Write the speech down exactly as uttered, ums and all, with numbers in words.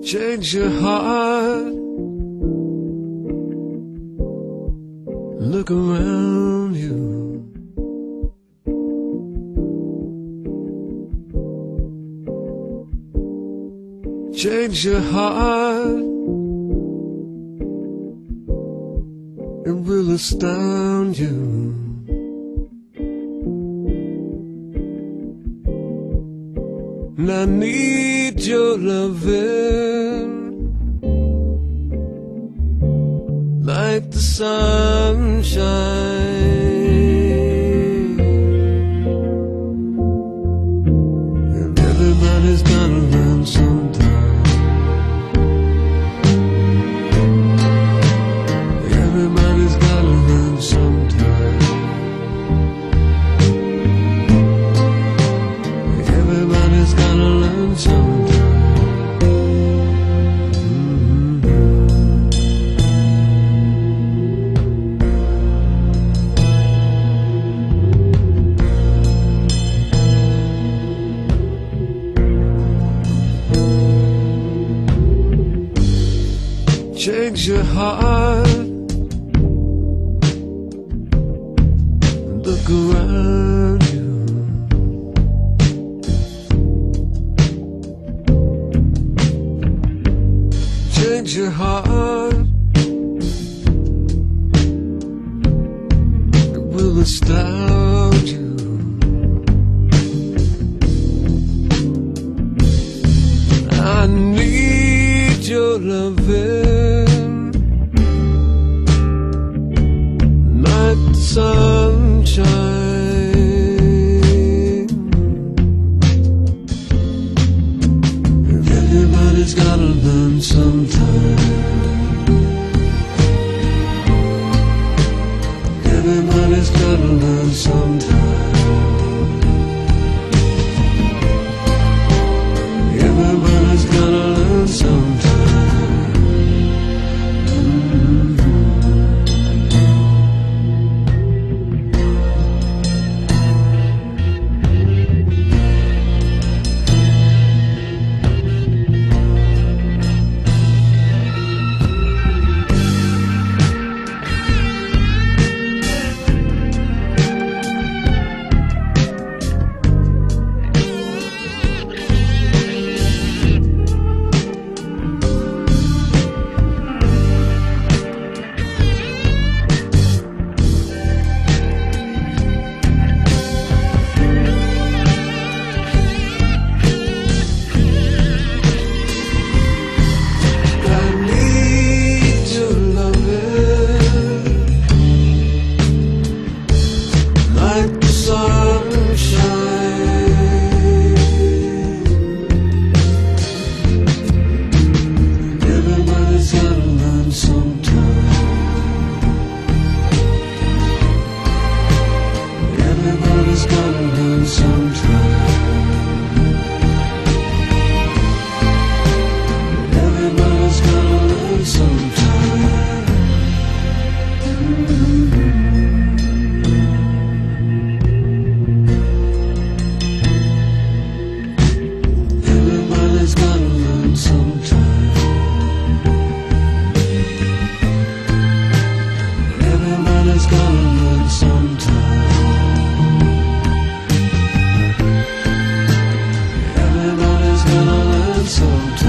Change your heart. Look around you. Change your heart. It will astound you. And I need your loving like the sunshine. And everybody's gotta learn sometime. Everybody's gotta learn sometime. Everybody's gotta learn sometime. Change your heart. Look around you. Change your heart. It will astound you. I need your loving like the sunshine. Everybody's gotta learn sometime. Everybody's gotta learn sometime. Everybody's gotta learn sometime. Everybody's gotta learn sometime. Everybody's gotta learn sometime. Everybody's gotta learn sometime. Everybody's gotta learn sometime. Everybody's gonna learn sometime.